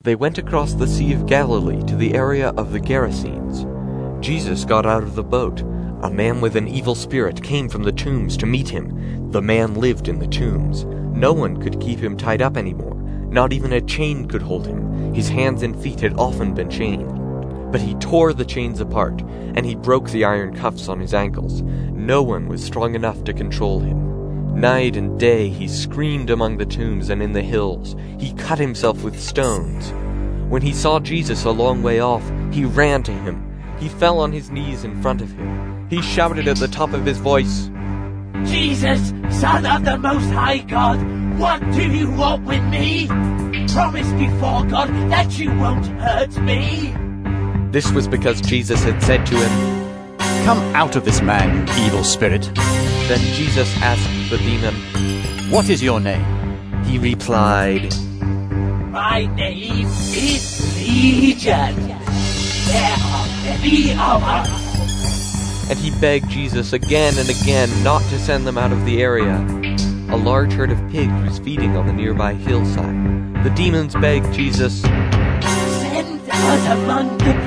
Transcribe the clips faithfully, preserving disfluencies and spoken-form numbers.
They went across the Sea of Galilee to the area of the Gerasenes. Jesus got out of the boat. A man with an evil spirit came from the tombs to meet him. The man lived in the tombs. No one could keep him tied up anymore. Not even a chain could hold him. His hands and feet had often been chained. But he tore the chains apart, and he broke the iron cuffs on his ankles. No one was strong enough to control him. Night and day he screamed among the tombs and in the hills. He cut himself with stones. When he saw Jesus a long way off, he ran to him. He fell on his knees in front of him. He shouted at the top of his voice, "Jesus, Son of the Most High God, what do you want with me? Promise before God that you won't hurt me." This was because Jesus had said to him, "Come out of this man, you evil spirit." Then Jesus asked the demon, "What is your name?" He replied, "My name is Legion. There are many of us." And he begged Jesus again and again not to send them out of the area. A large herd of pigs was feeding on the nearby hillside. The demons begged Jesus, "Send us among the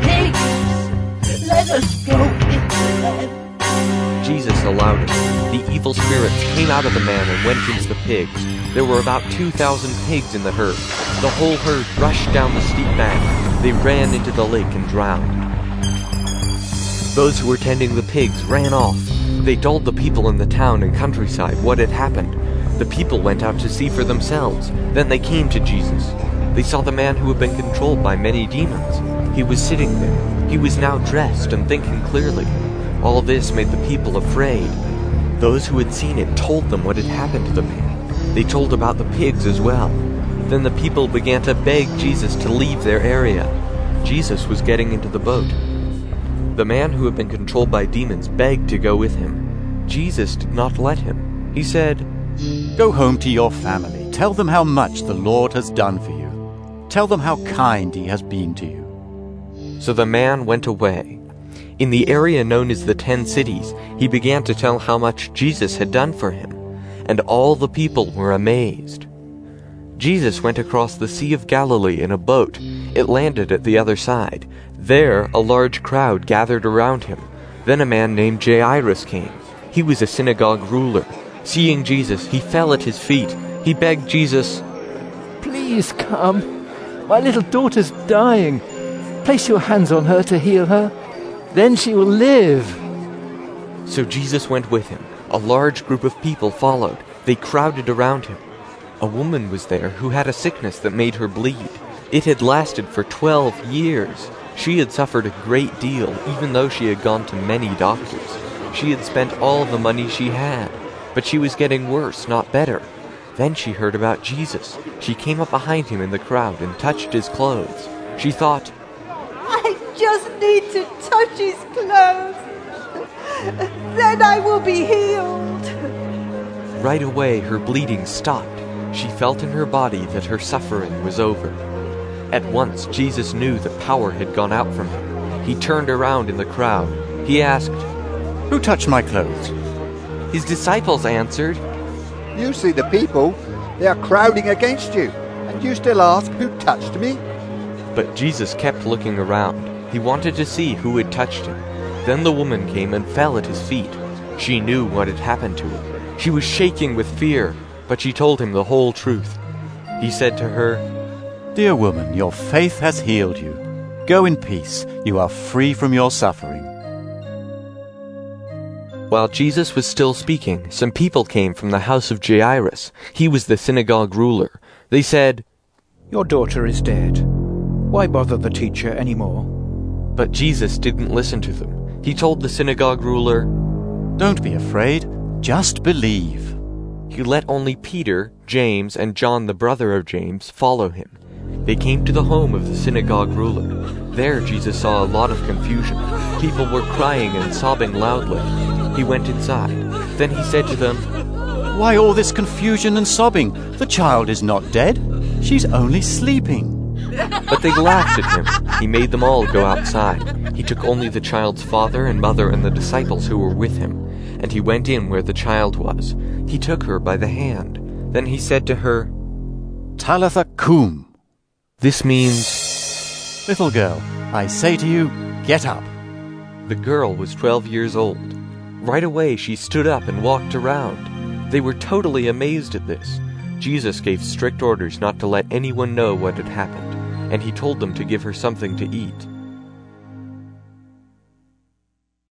pigs. Let us go into them." Jesus allowed it. The evil spirits came out of the man and went into the pigs. There were about two thousand pigs in the herd. The whole herd rushed down the steep bank. They ran into the lake and drowned. Those who were tending the pigs ran off. They told the people in the town and countryside what had happened. The people went out to see for themselves. Then they came to Jesus. They saw the man who had been controlled by many demons. He was sitting there. He was now dressed and thinking clearly. All this made the people afraid. Those who had seen it told them what had happened to the man. They told about the pigs as well. Then the people began to beg Jesus to leave their area. Jesus was getting into the boat. The man who had been controlled by demons begged to go with him. Jesus did not let him. He said, "Go home to your family. Tell them how much the Lord has done for you. Tell them how kind he has been to you." So the man went away. In the area known as the Ten Cities, he began to tell how much Jesus had done for him, and all the people were amazed. Jesus went across the Sea of Galilee in a boat. It landed at the other side. There, a large crowd gathered around him. Then a man named Jairus came. He was a synagogue ruler. Seeing Jesus, he fell at his feet. He begged Jesus, "Please come. My little daughter's dying. Place your hands on her to heal her. Then she will live." So Jesus went with him. A large group of people followed. They crowded around him. A woman was there who had a sickness that made her bleed. It had lasted for twelve years. She had suffered a great deal, even though she had gone to many doctors. She had spent all the money she had, but she was getting worse, not better. Then she heard about Jesus. She came up behind him in the crowd and touched his clothes. She thought, "I just need to touch his clothes. Then I will be healed." Right away, her bleeding stopped. She felt in her body that her suffering was over. At once, Jesus knew that power had gone out from him. He turned around in the crowd. He asked, "Who touched my clothes?" His disciples answered, "You see the people. They are crowding against you, and you still ask, 'Who touched me?'" But Jesus kept looking around. He wanted to see who had touched him. Then the woman came and fell at his feet. She knew what had happened to her. She was shaking with fear, but she told him the whole truth. He said to her, "Dear woman, your faith has healed you. Go in peace. You are free from your suffering." While Jesus was still speaking, some people came from the house of Jairus. He was the synagogue ruler. They said, "Your daughter is dead. Why bother the teacher anymore?" But Jesus didn't listen to them. He told the synagogue ruler, "Don't be afraid. Just believe." He let only Peter, James, and John, the brother of James, follow him. They came to the home of the synagogue ruler. There Jesus saw a lot of confusion. People were crying and sobbing loudly. He went inside. Then he said to them, "Why all this confusion and sobbing? The child is not dead. She's only sleeping." But they laughed at him. He made them all go outside. He took only the child's father and mother and the disciples who were with him, and he went in where the child was. He took her by the hand. Then he said to her, "Talitha cum," This means... Little girl, I say to you, get up. The girl was twelve years old. Right away she stood up and walked around. They were totally amazed at this. Jesus gave strict orders not to let anyone know what had happened, and he told them to give her something to eat.